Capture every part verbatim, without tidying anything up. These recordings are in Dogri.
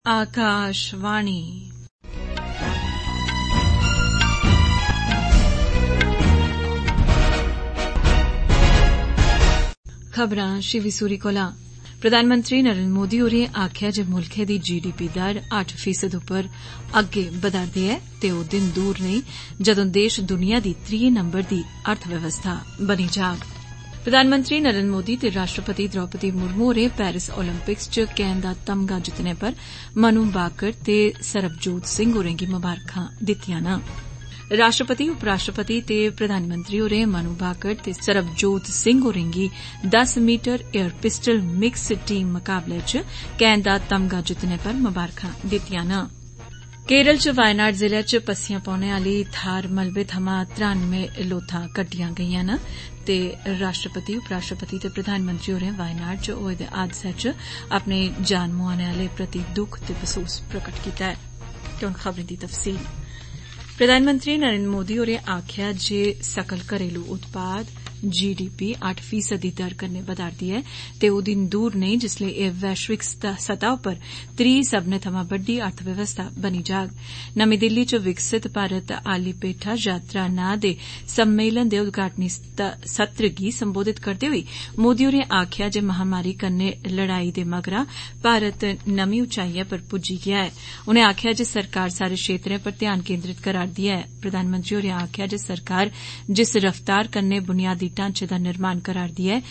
आकाशवाणी खबरां शिवी सूरी कोला। प्रधानमंत्री नरेंद्र मोदी होरें आखेआ जे मुल्खै दी जीडीपी दर अट्ठ फीसद उप्पर अग्गे बधा'रदी ऐ ते ओह दिन दूर नेईं जदों देश दुनिया दी त्रीये नंबर दी अर्थव्यवस्था बनी जाग। प्रधानमंत्री नरेंद्र मोदी ते राष्ट्रपति द्रौपदी मुर्मू होरें पेरिस ओलंपिक्स च कैन दा तमगा जितने पर मनु भाकर ते सरबजोत सिंह होरें गी मबारखां दित्तिआं न। राष्ट्रपति उपराष्ट्रपति ते प्रधानमंत्री होरें मनु भाकर ते सरबजोत सिंह होरें गी दस metre air pistol mix team मकाबले च कैन दा तमगा जितने पर मबारखां दित्तिआं न। केरल च वायनाड जिले च पस्सियां पौने आली थाहर मलबे थमां त्रानवे लोथां कड्डियां गेईआं न ते राष्ट्रपति उपराष्ट्रपति ते प्रधानमंत्री होरें वायनाड च होए दे हादसे च अपने जान मुआने आले प्रति दुख ते बसोस प्रकट कीता ऐ। ते हुण खबरें दी तफसील। प्रधानमंत्री नरेंद्र मोदी होरें आखेआ जे सकल घरेलू उत्पाद जीडीपी अट्ठ फीसद दी दर कन्नै बधा'रदी ऐ ते ओह दिन दूर नेईं जिसलै एह वैश्विक सतह उप्पर त्री सब्बने थमां बड्डी अर्थव्यवस्था बनी जाग। नमीं दिल्ली च विकसित भारत आली पेठा यात्रा नां दे सम्मेलन दे उद्घाटनी सत्र गी संबोधित करदे होई मोदी होरें आखेआ जे महामारी कन्नै लड़ाई दे मगरा भारत नमीं उचाइयें पर पुज्जी गेआ ऐ। उनें आखेआ जे सरकार सारे क्षेत्रें पर ध्यान केन्द्रित करा'रदी ऐ। प्रधानमंत्री होरें आखेआ जे सरकार जिस रफ्तार कन्नै बुनियादी ढांचे दा निर्माण करा'रदी ऐ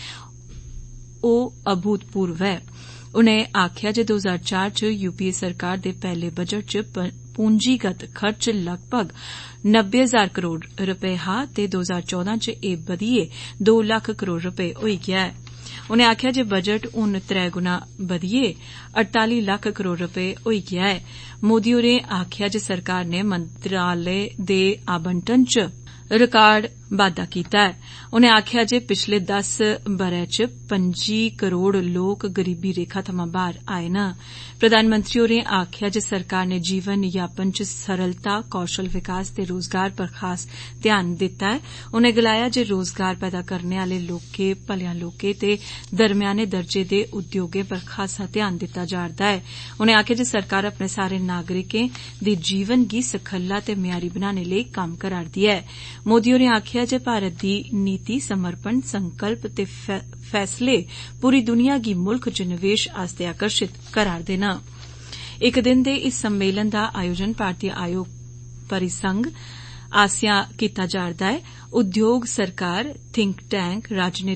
ओह अभूतपूर्व ऐ। उनें आखेआ जे दो हजार चार च यूपीए सरकार दे पैहले बजट च पूंजीगत खर्च लगभग नब्बे हजार करोड़ रपे हा ते दो हजार चौदां च एह बधियै दो लक्ख करोड़ रपे होई गेआ ऐ। उनें आखेआ जे बजट हुन त्रै गुणा बधियै अड़ताली लक्ख करोड़ रपे होई गेआ ऐ। मोदी होरें आखेआ जे सरकार नै मंत्रालय दे आवंटन च रिकार्ड बाद्दा कीता ऐ। उनें आखेआ जे पिछले दस ब'रें च पंजी करोड़ लोक गरीबी रेखा थमां बाहर आए न। प्रधानमंत्री होरें आखेआ जे सरकार नै जीवन यापन च सरलता कौशल विकास ते रोजगार पर खास ध्यान दित्ता ऐ। उनें गलाया जे रोजगार पैदा करने आले लोकें भलेआं लोकें ते दरम्याने दर्जे दे उद्योगें पर खासा ध्यान दित्ता जा'रदा ऐ। उनें आखेआ जे सरकार अपने सारे नागरिकें दे जीवन गी सखल्ला ते म्यारी बनाने लेई कम्म करा'रदी ऐ। मोदी होरें आखेआ जे भारत दी नीति समर्पण संकल्प ते फैसले पूरी दुनिया गी मुल्ख च निवेश आस्तै आकर्षित करा'रदे न। इक दिन दे इस सम्मेलन दा आयोजन भारतीय आयोग परिसंघ आसेआ कीता जा'रदा ऐ। उद्योग सरकार थिंक टैंक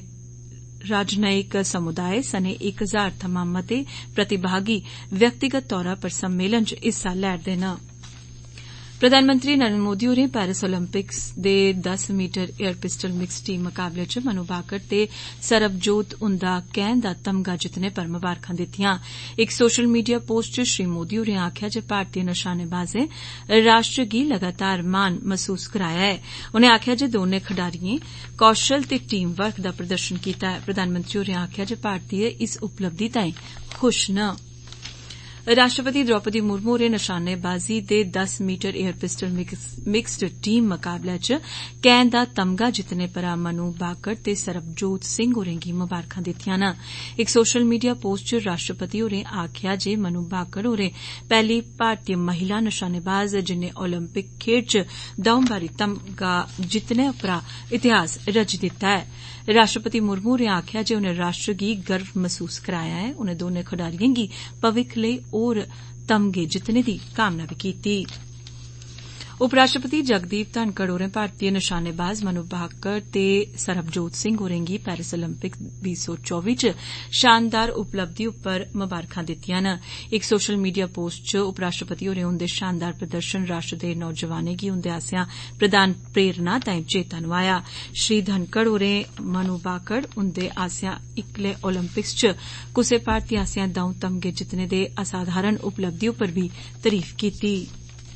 राजनयिक समुदाय सने इक हजार थमां मते प्रतिभागी व्यक्तिगत तौरा पर सम्मेलन च हिस्सा लै'रदे न। प्रधानमंत्री नरेंद्र मोदी होरें पेरिस ओलंपिक्स दे दस metre air pistol mix team मकाबले च मनु भाकर ते सरबजोत हुंदा कैन दा तमगा जितने पर मबारखां दित्तिआं। इक सोशल मीडिया पोस्ट च श्री मोदी होरें आखेआ जे भारतीय नशानेबाजें राष्ट्र गी लगातार मान महसूस कराया ऐ। उनें आखेआ जे दौनें खडारिएं कौशल ते टीम वर्क दा प्रदर्शन कीता ऐ। प्रधानमंत्री होरें आखेआ जे भारतीय इस उपलब्धि ताईं खुश न। राष्ट्रपति द्रौपदी मुर्मू होरें नशानेबाजी दे दस metre air pistol mixed team मकाबले च कैन दा तमगा जितने पर मनु भाकर ते सरबजोत सिंह होरें गी मबारखां दित्तिआं न। इक सोशल मीडिया पोस्ट च राष्ट्रपति होरें आखेआ जे मनु भाकर होरें पैहली भारतीय महिला नशानेबाज जिन्नै ओलंपिक खेड्ड च द'ऊं बारी तमगा जितने उप्परा इतिहास रची दित्ता ऐ। राष्ट्रपति मुर्मू होरें आखेआ जे उनें राष्ट्र गी गर्व महसूस कराया ऐ। उनें दौनें खडारिएं गी भविक्ख लेई होर तमगे जितने दी कामना बी कीती। उपराष्ट्रपति जगदीप धनखड़ होरें भारतीय नशानेबाज मनु भाकर ते सरबजोत सिंह होरें गी पेरिस ओलंपिक बीह् सौ चौबी च शानदार उपलब्धि उप्पर मबारखां दित्तिआं न। इक सोशल मीडिया पोस्ट च उपराष्ट्रपति होरें उंदे शानदार प्रदर्शन राष्ट्र दे नौजवानें गी उंदे आसेआ प्रदान प्रेरणा ताईं चेता नुआया। श्री धनखड़ होरें मनु भाकर उंदे आसेआ इक्कले ओलंपिक्स च कुसै भारतीय आसेआ द'ऊं तमगे जितने दे असाधारण उपलब्धि उप्पर बी तरीफ कीती।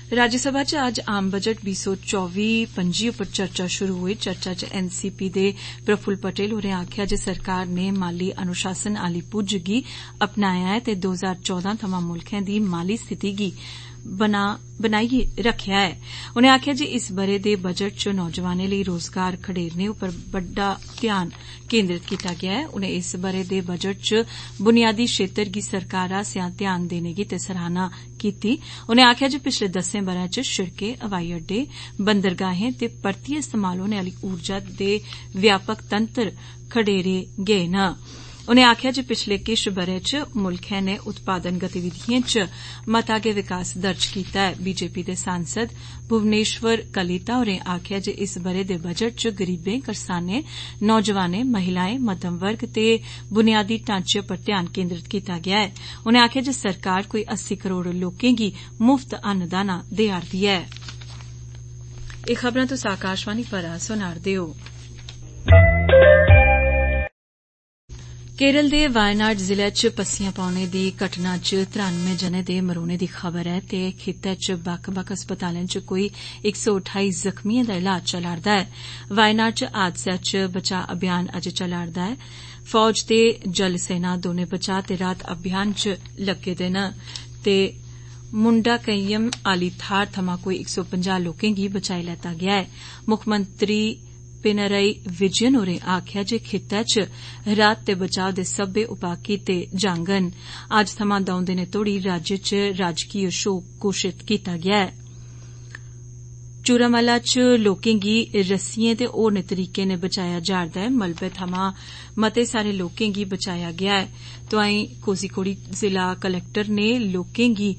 राज्यसभा च अज्ज आम बजट बीस सौ चौबी पंजी उप्पर चर्चा शुरू होई। चर्चा च एनसीपी दे प्रफुल्ल पटेल होरें आखेआ जे सरकार ने माली अनुशासन आली पुज्ज गी अपनाया ऐ ते दो हजार चौदह थमां मुल्खै दी माली स्थिति गी बना बनाइयै रखेआ ऐ। उनें आखेआ जे इस बरे दे बजट च नौजवानें लेई रोजगार खडेरने उप्पर बड्डा ध्यान केन्द्रित कीता गेआ ऐ। उनें इस बरे दे बजट च बुनियादी क्षेत्र गी सरकार आसेआ ध्यान देने गितै सराहना कीती। उनें आखेआ जे पिछले दस्सें ब'रें च शिड़कें, हवाई अड्डे, बंदरगाहें ते परतियै इस्तेमाल होने आली ऊर्जा दे व्यापक तंत्र खडेरे गे न। उनें आखेआ जे पिछले किश ब'रें च मुल्खै ने उत्पादन गतिविधिएं च मता गै विकास दर्ज कीता ऐ। बीजेपी दे सांसद भुवनेश्वर कलिता होरें आखेआ जे इस बरे दे बजट च गरीबें, करसानें, नौजवानें, महिलाएं, मध्यम वर्ग ते बुनियादी ढांचे पर ध्यान केन्द्रित कीता गेआ ऐ। उनें आखेआ जे सरकार कोई अस्सी करोड़ लोकें गी मुफ्त अन्नदाना देआ'रदी ऐ। एह खबरां तुस आकाशवाणी पर सुना'रदे ओ। केरल दे वायनाड जिले च पस्सियां पौने दी घटना च त्रानवे जने दे मरोने दी खबर ऐ ते खित्ते च बक्ख बक्ख अस्पतालें च कोई इक सौ ठाई जख्मिएं दा इलाज चला'रदा ऐ। वायनाड च हादसे च बचाऽ अभियान अजें चला'रदा ऐ। फौज ते जल सेना दौने बचाऽ ते राहत अभियान च लग्गे दे न ते मुंडाकयम आली थाहर थमां कोई इक सौ पंजाह् लोकें गी बचाई लैता गेआ ऐ। मुक्खमंत्री पिनरई विजयन होरें आखेआ जे खित्ते च राहत ते बचाव दे सब्बै उपाऽ कीते जाङन। अज्ज थमां दौं दिनें तोड़ी राज्य च राजकीय शोक घोषित कीता गेआ ऐ। चूरामला च लोकें गी रस्सियें ते होरनें तरीकें नै बचाया जा'रदा ऐ। मलबे थमां मते सारे लोकें गी बचाया गेआ ऐ। तोआईं कोझिकोड जिला कलैक्टर ने लोकें गी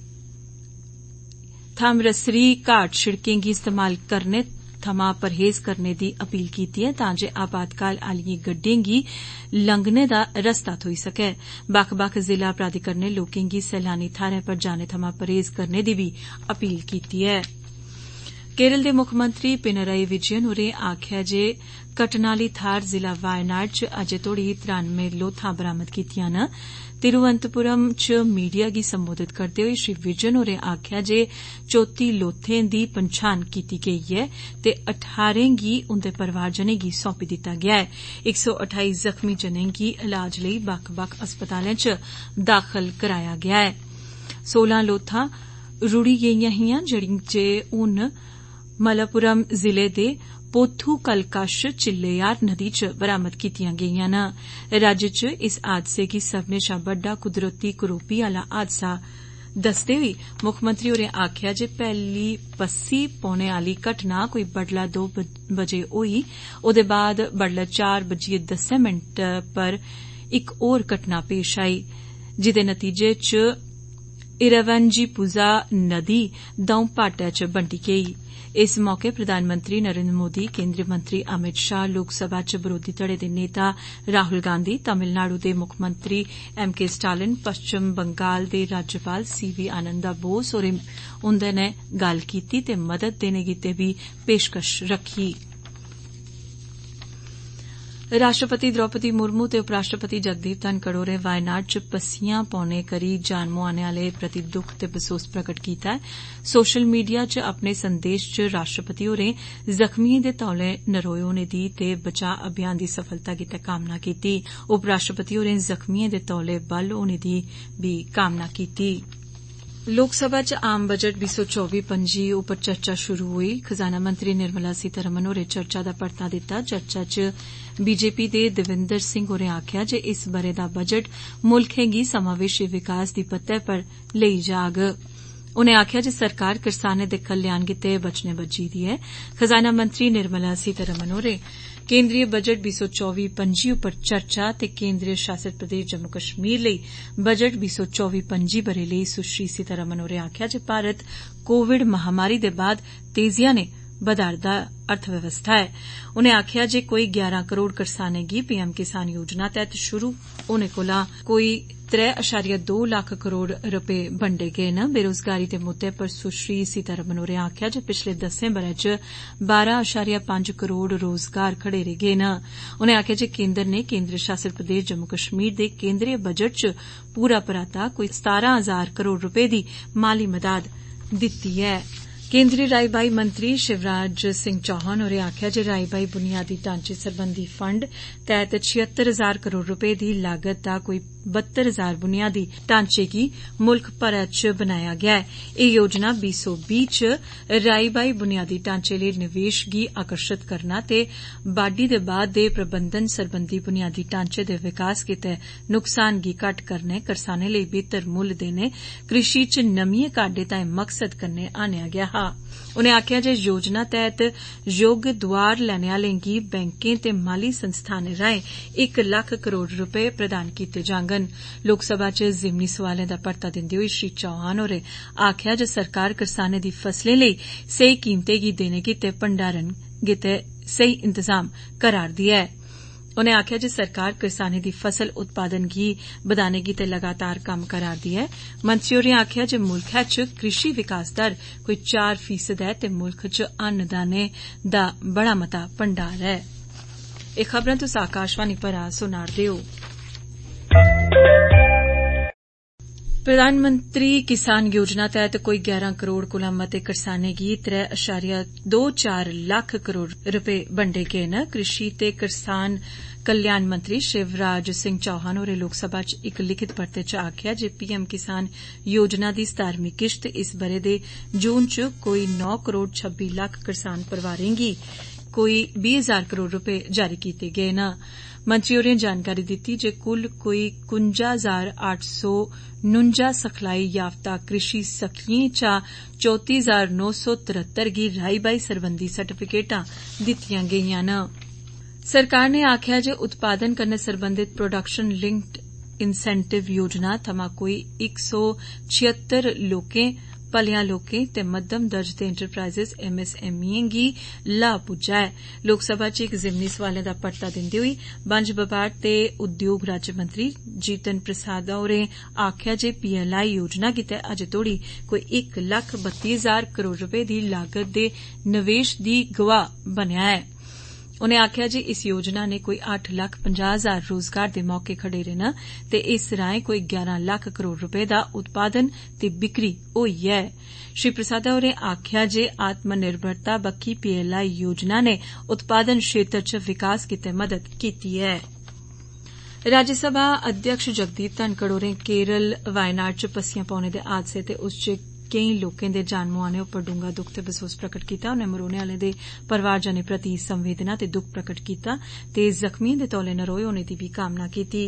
थामरसरी घाट शिड़कें गी इस्तेमाल करने थमां परहेज करने दी अपील कीती ऐ तां जे आपातकाल आलियें गड्डियें गी लंघने दा रस्ता थ्होई सकै। बक्ख बक्ख जिला प्राधिकरणें लोकें गी सैलानी थाहरें पर जाने थमां परहेज करने दी बी अपील कीती ऐ। केरल दे मुक्खमंत्री पिनरई विजयन होरें आखेआ जे घटना आली थाहर जिला वायनाड च अजें तोड़ी त्रानवे लोथां बरामद कीतियां न। तिरुवनंतपुरम च मीडिया गी संबोधित करदे होई श्री विजयन होरें आखेआ जे चौती लोथें दी पंछान कीती गेई ऐ ते अठारें गी उन्दे परिवारजनें गी सौंपी दित्ता गेआ ऐ। इक सौ अठाई जख्मी जनें गी इलाज लेई बक्ख बक्ख अस्पतालें च दाखल कराया गेआ ऐ। सोलां लोथां रुड़ी गेईयां हियां जेड़ियां जे हुन मलप्पुरम जिले दे पोथुकल कश चिल्लेयार नदी च बरामद कीतियां गेईयां न। राज्य च इस हादसे गी सब्बने शा बड्डा कुदरती करोपी आला हादसा दसदे होई मुक्खमंत्री होरें आखेआ जे पैहली पस्सी पौने आली घटना कोई बडलै दो बजे होई। ओदे बाद बडलै चार बजियै दस्सें मिंट पर इक होर घटना पेश आई जिदे नतीजे च इरावंजीपुजा नदी दौं भाटें च बंडी गेई। इस मौके प्रधानमंत्री नरेन्द्र मोदी, केन्द्रीय मंत्री अमित शाह, लोकसभा च बरोधी धड़े दे नेता राहुल गांधी, तमिलनाडु दे मुक्खमंत्री एम के स्टालिन, पश्चिम बंगाल दे राज्यपाल सी वी आनंदा बोस होरें उन्दे नै गल्ल कीती ते मदद देने गितै बी पेशकश रखी। राष्ट्रपति द्रौपदी मुर्मू ते उपराष्ट्रपति जगदीप धनखड़ होरें वायनाड च पस्सियां पौने करी जान मुआने आले प्रति दुख ते बसोस प्रकट कीता ऐ। सोशल मीडिया च अपने संदेश च राष्ट्रपति होरें जख्मिएं दे तौले नरोए होने दी ते बचाऽ अभियान दी सफलता गितै कामना कीती। उपराष्ट्रपति होरें जख्मिएं दे तौले बल होने दी बी कामना कीती। लोकसभा च आम बजट बीस सौ चौबी पंजी उप्पर चर्चा शुरू होई। खजाना मंत्री निर्मला सीतारमण होरें चर्चा दा परता दित्ता। चर्चा च बीजेपी दे देविंदर सिंह होरें आखेआ जे इस बरे दा बजट मुल्खै गी समावेशी विकास दी बत्तै पर लेई जाग। उनें आखेआ जे सरकार करसानें दे कल्याण गितै बचने बज्झी दी ऐ। खजाना मंत्री निर्मला सीतारमण होरें केन्द्रीय बजट बीस सौ चौबी पंजी उप्पर चर्चा ते केन्द्र शासित प्रदेश जम्मू कश्मीर लेई बजट बीस सौ चौबी पंजी बरे लेई सुश्री सीतारमण होरें आखेआ जे भारत कोविड महामारी दे बाद तेजिया नै बधा'रदा अर्थव्यवस्था ऐ। उनें आखेआ जे कोई ग्यारह करोड़ करसानें गी पीएम किसान योजना तैहत शुरू होने कोला कोई त्रै अशारिया दो लक्ख करोड़ रपे बंडे गे न। बेरोजगारी दे मुद्दे पर सुश्री सीतारमण होरें आखेआ जे पिछले दस्सें ब'रें च बारह अशारिया पंज करोड़ रोजगार खडेरे गे न। उनें आखेआ जे केन्द्र ने केन्द्र शासित प्रदेश जम्मू कश्मीर दे केन्द्रीय बजट च पूरा पराता कोई सतारां हजार करोड़ रपे दी माली मदाद दित्ती ऐ। केंद्रीय राई बाई मंत्री शिवराज सिंह चौहान होरें आखेआ जे राई बाई बुनियादी ढांचे सरबंधी फंड तैह्त छिहत्तर हजार करोड़ रपे दी लागत दा कोई बहत्तर हजार बुनियादी ढांचे गी मुल्ख भरै च बनाया गेआ ऐ। एह् योजना बीह् सौ बीह् च राई बाई बुनियादी ढांचे लेई निवेश गी आकर्षित करना ते बाड्डी दे बाद दे प्रबंधन सरबंधी बुनियादी ढांचे दे विकास गितै नुकसान गी घट्ट करने, करसानें लेई बेहतर मुल्ल देने, कृषि च नमिएं काह्डें ताईं मकसद कन्नै आनेआ गेआ हा। उनें आखेआ जे योजना तैह्त योग्य दोआर लैने आलें गी बैंकें ते माली संस्थानें राएं इक लक्ख करोड़ रपे प्रदान कीते जाङन। लोकसभा च जिमनी सोआलें दा परता दिंदे होई श्री चौहान होरें आखेआ जे सरकार करसानें दी फसलें लेई सेही कीमतें गी देने गितै भंडारण गितै सेही इंतजाम करा'रदी ऐ। उनें आखेआ जे सरकार करसानें दी फसल उत्पादन गी बधाने गितै लगातार कम्म करा'रदी ऐ। मंत्री होरें आखेआ जे मुल्खै च कृषि विकास दर कोई चार फीसद ऐ ते मुल्ख च अन्नदाने दा बड़ा मता भंडार ऐ। एह् खबरां तुस आकाशवाणी परा सुना'रदे ओ। प्रधानमंत्री किसान योजना तैह्त कोई ग्यारह करोड़ कोला मते करसानें गी त्रै अशारिया दो चार लक्ख करोड़ रपे बंडे गे न। कृषि ते करसान कल्याण मंत्री शिवराज सिंह चौहान होरें लोकसभा च इक लिखित परते च आखेआ जे पीएम किसान योजना दी सतारवीं किश्त इस ब'रे दे जून च कोई नौ करोड़ छब्बी लक्ख करसान परिवारें गी कोई बीह् हजार करोड़ रपे जारी कीते गे न। मंत्री होरें जानकारी दित्ती जे कुल कोई कुंजा हजार अट्ठ सौ नुंजा सखलाई याफ्ता कृषि सखिएं चा चौती हजार नौ सौ तरहत्तर गी राई बाई सरबंधी सर्टिफिकेटां दित्तियां गेईआं न। सरकार नै आखेआ जे उत्पादन कन्नै सरबंधित प्रोडक्शन लिंक्ड इंसेंटिव योजना थमां कोई इक सौ छिहत्तर लोकें भलेआं लोकें ते मध्यम दर्ज दे इंटरप्राइजेस एमएसएमईएं गी लाह पुज्जा ऐ। लोकसभा च इक जिमनी सोआलें दा परता दिंदे होई बंज बपार ते उद्योग राज्यमंत्री जीतन प्रसाद होरें आखेआ जे पीएलआई योजना गितै अजें तोड़ी कोई इक लक्ख बत्ती हजार करोड़ रपे दी लागत दे निवेश दी गवाह बनेआ ऐ। उनें आखेआ जे इस योजना नै कोई अट्ठ लक्ख पंजाह हजार रोजगार दे मौके खडेरे न ते इस राएं कोई ग्यारह लक्ख करोड़ रपे दा उत्पादन ते बिक्री होई ऐ। श्री प्रसाद होरें आखेआ जे आत्मनिर्भरता बक्खी पीएलआई योजना नै उत्पादन क्षेत्र च विकास गितै मदद कीती ऐ। राज्यसभा अध्यक्ष जगदीप धनखड़ होरें केरल वायनाड च पस्सियां पौने दे हादसे ते उस च केईं लोकें दे जान मुआने उप्पर डूंगा दुख ते बसोस प्रकट कीता। उनें मरोने आलें दे परिवारजनें प्रति संवेदना ते दुख प्रकट कीता ते जख्मिएं दे तौले नरोए होने दी बी कामना कीती।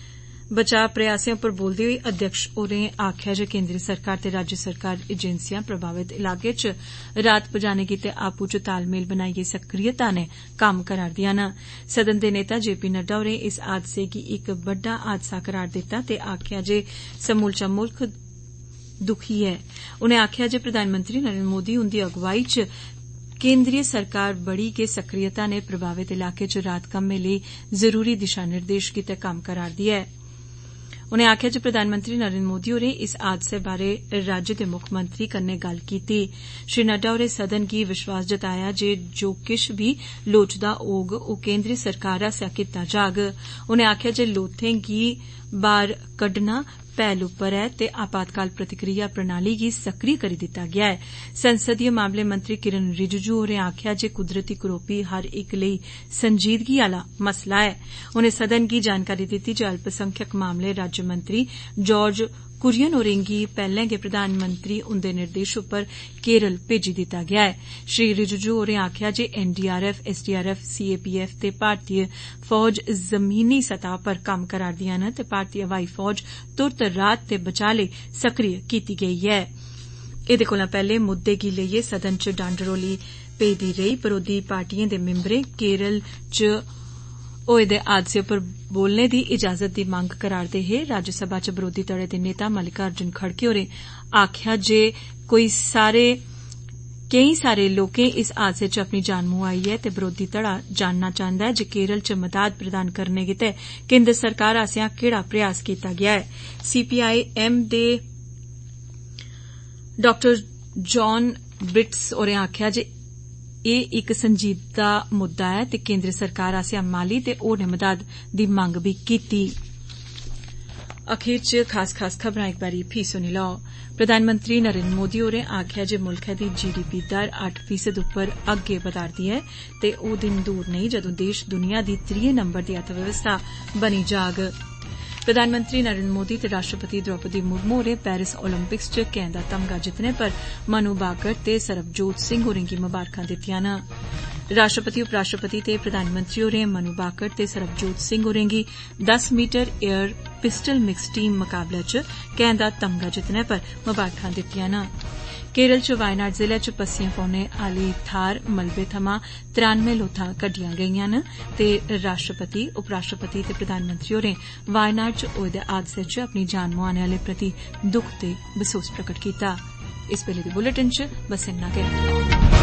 बचाव प्रयासें उप्पर बोलदे होई अध्यक्ष होरें आखेआ जे केंद्री सरकार ते राज्य सरकार एजेंसियां प्रभावित इलाके च राहत पुजाने गितै आपूं च तालमेल बनाइयै सक्रियता नै कम्म करा'रदियां न। सदन दे नेता जे पी नड्डा होरें इस हादसे गी इक बड्डा हादसा करार दित्ता ते आखेआ जे समूलचा मुल्ख दुखी ऐ। उनें आखेआ जे प्रधानमंत्री नरेंद्र मोदी हुंदी अगुवाई च केंद्रीय सरकार बड़ी गै सक्रियता नै प्रभावित इलाके च राहत कम्में लेई जरूरी दिशा निर्देश गितै कम्म करा'रदी ऐ। उनें आखेआ जे प्रधानमंत्री नरेंद्र मोदी होरें इस हादसे बारै राज्य दे मुक्खमंत्री कन्नै गल्ल कीती। श्री नड्डा होरें सदन गी विश्वास जताया जे जो किश बी लोड़चदा होग ओह केंद्री सरकार आसेआ कीता जाग। उनें आखेआ जे लोथें गी बाहर कड्ढना पैहल उप्पर ऐ ते आपातकाल प्रतिक्रिया प्रणाली गी सक्रिय करी दित्ता गेआ ऐ। संसदीय मामले मंत्री किरण रिजिजू होरें आखेआ जे कुदरती करोपी हर इक लेई संजीदगी आला मसला ऐ। उनें सदन गी जानकारी दित्ती जे अल्पसंख्यक मामले राज्यमंत्री जार्ज कुरियन होरें गी पैहले गै प्रधानमंत्री हुंदे निर्देश उप्पर केरल भेजी दित्ता गेआ ऐ। श्री रिजिजू होरें आखेआ जे एनडीआरएफ, एसडीआरएफ, सीएपीएफ ते भारतीय फौज जमीनी सतह पर कम्म करा'रदियां न ते भारतीय हवाई फौज तुरत राहत ते बचाऽ लेई सक्रिय कीती गेई ऐ। एह्दे कोला पैहले मुद्दे गी लेइयै सदन च डांडरौली पेदी रेही। बरोधी पार्टिएं दे मिम्बरें केरल च होए दे हादसे उप्पर बोलने दी इजाजत दी मंग करा'रदे हे। राज्यसभा च बरोधी धड़े दे नेता मल्लिकार्जुन खड़गे होरें आखेआ जे कोई सारे केईं सारे लोकें इस हादसे च अपनी जान मुआई ऐ ते बरोधी धड़ा जानना चांहदा ऐ जे केरल च मदाद प्रदान करने गितै केंद्र सरकार आसेआ केड़ा प्रयास कीता गेआ ऐ। सीपीआईएम दे डॉ जॉन ब्रिट्स होरें आखेआ जे एह् इक संजीदा मुद्दा ऐ ते केंद्र सरकार आसेआ माली ते होरनें मदाद दी मंग बी कीती। अखीर च खास खास खबरां इक बारी फ्ही सुनी लैओ। प्रधानमंत्री नरेन्द्र मोदी होरें आखेआ जे मुल्खै दी जीडीपी दर अट्ठ फीसद उप्पर अग्गे बधा'रदी ऐ ते ओह दिन दूर नेईं जदों देश दुनिया दी त्रिये नंबर दी अर्थव्यवस्था बनी जाग। प्रधानमंत्री नरेन्द्र मोदी ते राष्ट्रपति द्रौपदी मुर्मू होरें पेरिस ओलंपिक्स च कैं दा तमगा जितने पर मनु भाकर ते सरबजोत सिंह होरें गी मबारखां दित्तिआं न। राष्ट्रपति उपराष्ट्रपति ते प्रधानमंत्री होरें मनु भाकर ते सरबजोत सिंह होरें गी दस metre air pistol mix team मकाबले च कैं दा तमगा जितने पर मबारखां दित्तिआं न। केरल च वायनाड जिले च पस्सियां पौने आली थाहर मलबे थमां त्रानवे लोथां कड्डियां गेईआं न ते राष्ट्रपति उपराष्ट्रपति ते प्रधानमंत्री होरें वायनाड च होए दे हादसे च अपनी जान मुआने आले प्रति दुख ते बसोस प्रकट कीता। इस बेल्ले दे बुलेटिन च बस इन्ना गै।